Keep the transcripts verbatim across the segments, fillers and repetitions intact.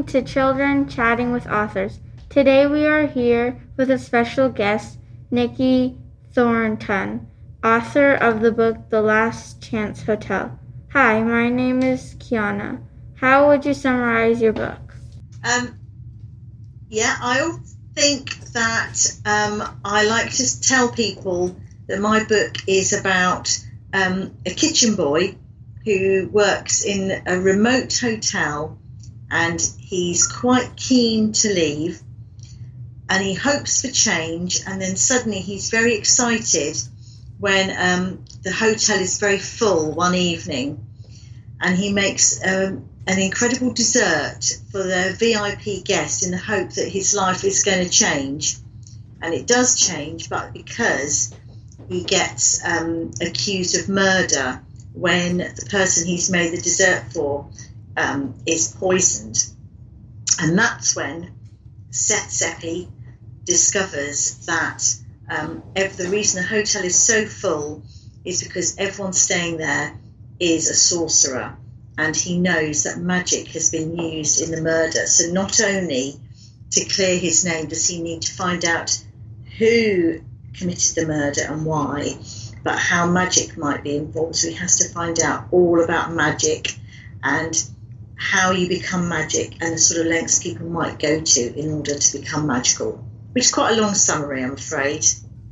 to Children Chatting with Authors. Today we are here with a special guest, Nikki Thornton, author of the book The Last Chance Hotel. Hi, my name is Kiana. How would you summarize your book? Um, yeah, I think that um, I like to tell people that my book is about um, a kitchen boy who works in a remote hotel, and he's quite keen to leave, and he hopes for change, and then suddenly he's very excited when um, the hotel is very full one evening, and he makes um, an incredible dessert for the V I P guest in the hope that his life is going to change. And it does change, but because he gets um, accused of murder when the person he's made the dessert for um, is poisoned. And that's when Seth Seppi discovers that um, if the reason the hotel is so full is because everyone staying there is a sorcerer, and he knows that magic has been used in the murder. So not only to clear his name does he need to find out who committed the murder and why, but how magic might be involved. So he has to find out all about magic and how you become magic and the sort of lengths people might go to in order to become magical, which is quite a long summary, I'm afraid.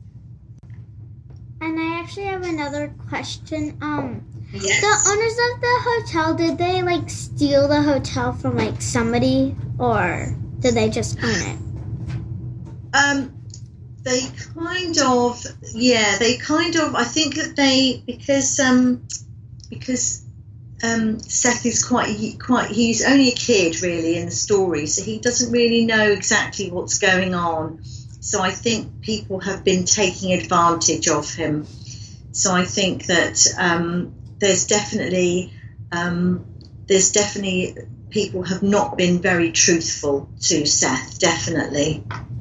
And I actually have another question. Um, yes. The owners of the hotel, did they like steal the hotel from like somebody, or did they just own it? Um, they kind of, yeah, they kind of. I think that they because um because um Seth is quite quite. He's only a kid really in the story, so he doesn't really know exactly what's going on. So I think people have been taking advantage of him. So I think that um, there's definitely um, there's definitely people have not been very truthful to Seth. Definitely.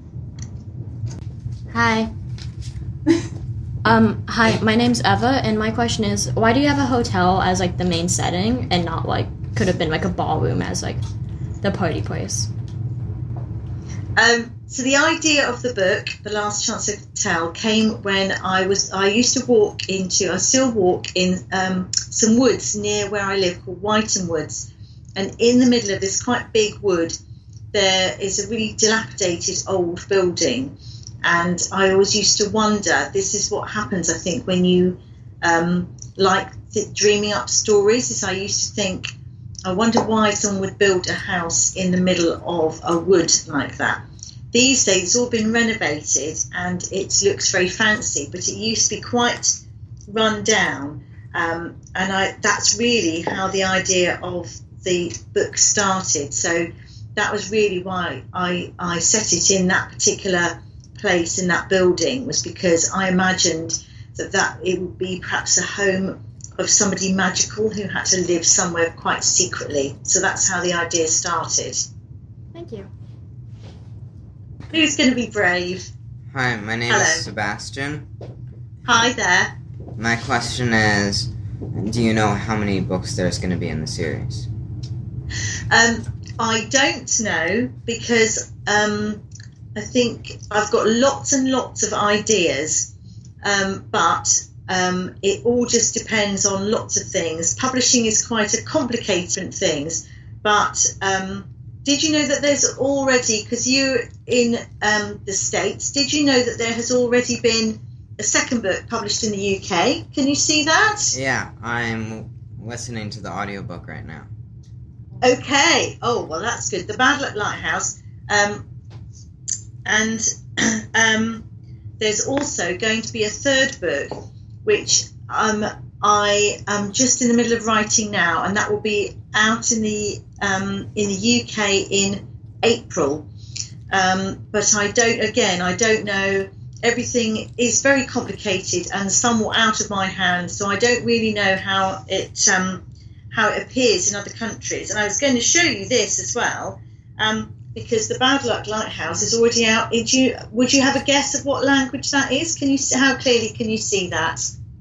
Hi. um. Hi. My name's Eva, and my question is, why do you have a hotel as like the main setting, and not like could have been like a ballroom as like the party place? Um. So the idea of the book, The Last Chance Hotel, came when I was, I used to walk into, I still walk in um, some woods near where I live called Whiten Woods. And in the middle of this quite big wood, there is a really dilapidated old building. And I always used to wonder, this is what happens, I think, when you um, like th- dreaming up stories, is I used to think, I wonder why someone would build a house in the middle of a wood like that. These days it's all been renovated and it looks very fancy, but it used to be quite run down. Um, and I, that's really how the idea of the book started. So that was really why I, I set it in that particular place, in that building, was because I imagined that, that it would be perhaps a home of somebody magical who had to live somewhere quite secretly. So that's how the idea started. Thank you. Who's going to be brave? Hi, my name Hello. is Sebastian. Hi there. My question is, do you know how many books there's going to be in the series? Um, I don't know because um, I think I've got lots and lots of ideas, um, but um, it all just depends on lots of things. Publishing is quite a complicated thing, but um, did you know that there's already, because you're in um, the States, did you know that there has already been a second book published in the U K? Can you see that? Yeah, I'm listening to the audiobook right now. Okay. Oh, well, that's good. The Bad Luck Lighthouse. Um, and um, there's also going to be a third book, which um, I am just in the middle of writing now, and that will be out in the um, in the U K in April. Um, but I don't, again, I don't know. Everything is very complicated and somewhat out of my hands, so I don't really know how it um, how it appears in other countries. And I was going to show you this as well, um, because the Bad Luck Lighthouse is already out. Did you, would you have a guess of what language that is? Can you how clearly can you see that?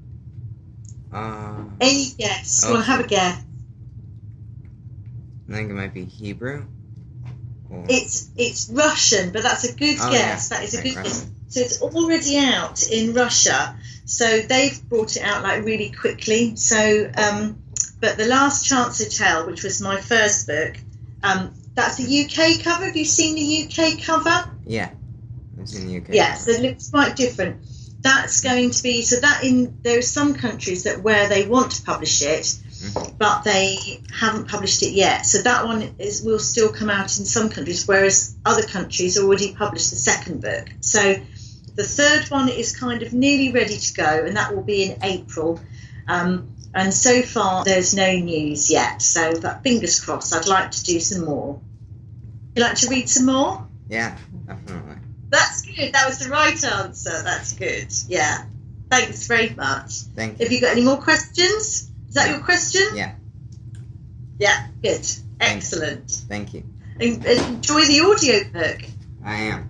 Uh, Any guess? Okay. Well, have a guess. I think it might be Hebrew. Or... It's it's Russian, but that's a good oh, guess. Yeah. That is a Right, good Russian. guess. So it's already out in Russia. So they've brought it out like really quickly. So, um, but The Last Chance Hotel, which was my first book, um, that's a U K cover. Have you seen the U K cover? Yeah, it's in the U K. Yeah, so it looks quite different. That's going to be, so that in, there are some countries that where they want to publish it, mm-hmm. but they haven't published it yet. So that one is will still come out in some countries, whereas other countries already published the second book. So the third one is kind of nearly ready to go, and that will be in April. Um, and so far, there's no news yet. So, but fingers crossed, I'd like to do some more. Would you like to read some more? Yeah, definitely. That's good. That was the right answer. That's good. Yeah. Thanks very much. Thank you. Have you got any more questions? Is that your question? Yeah. Yeah. Good. Excellent. Thank you. En- Enjoy the audiobook. I am.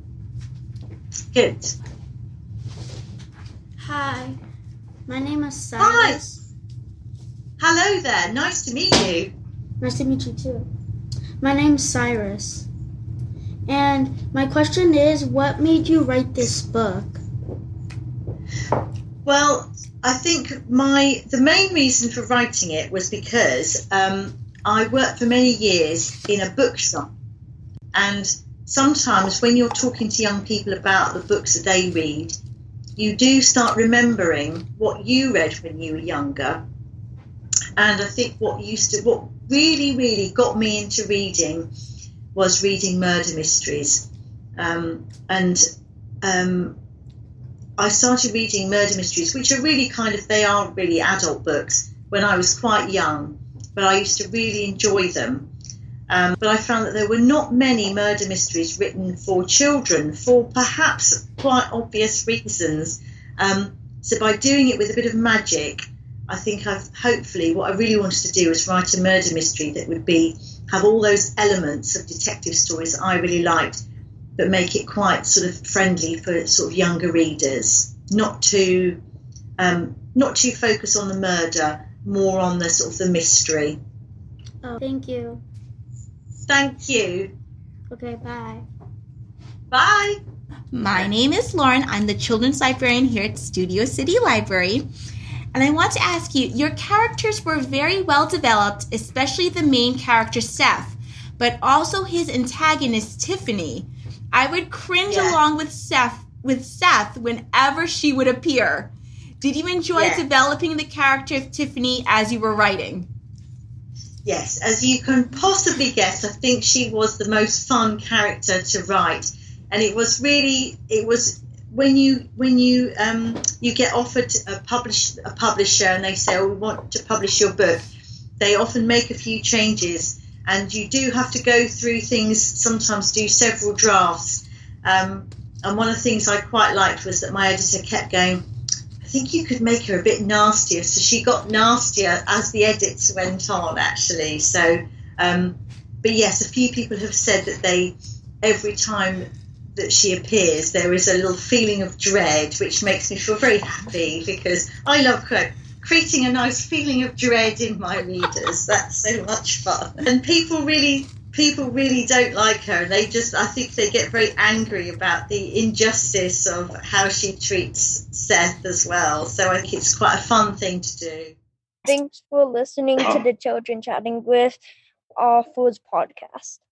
Good. Hi, my name is Cyrus. Hello there. Nice to meet you. Nice to meet you too. My name's Cyrus. And my question is, what made you write this book? Well, I think my the main reason for writing it was because um, I worked for many years in a bookshop, and sometimes when you're talking to young people about the books that they read, you do start remembering what you read when you were younger. And I think what used to what really really got me into reading was reading murder mysteries, um, and um, I started reading murder mysteries, which are really kind of, they are really adult books, when I was quite young, but I used to really enjoy them. Um, but I found that there were not many murder mysteries written for children, for perhaps quite obvious reasons. Um, so by doing it with a bit of magic, I think I've hopefully, what I really wanted to do was write a murder mystery that would be have all those elements of detective stories that I really liked, but make it quite sort of friendly for sort of younger readers, not too um, not too focus on the murder, more on the sort of the mystery. Oh, thank you. Thank you. Okay, bye. Bye. My name is Lauren. I'm the children's librarian here at Studio City Library. And I want to ask you, your characters were very well developed, especially the main character, Seth, but also his antagonist, Tiffany. I would cringe Yeah. along with Seth, with Seth whenever she would appear. Did you enjoy Yeah. developing the character of Tiffany as you were writing? Yes, as you can possibly guess, I think she was the most fun character to write. And it was really, it was when you when you um, you get offered a publish a publisher and they say, oh, we want to publish your book, they often make a few changes, and you do have to go through things, sometimes do several drafts. Um, and one of the things I quite liked was that my editor kept going, I think you could make her a bit nastier. So she got nastier as the edits went on, actually. So, um, but yes, a few people have said that they, every time that she appears, there is a little feeling of dread, which makes me feel very happy, because I love cre- creating a nice feeling of dread in my readers. That's so much fun. And people really, people really don't like her. They just, I think they get very angry about the injustice of how she treats Seth as well. So I think it's quite a fun thing to do. Thanks for listening to the Children Chatting with Our Foods podcast.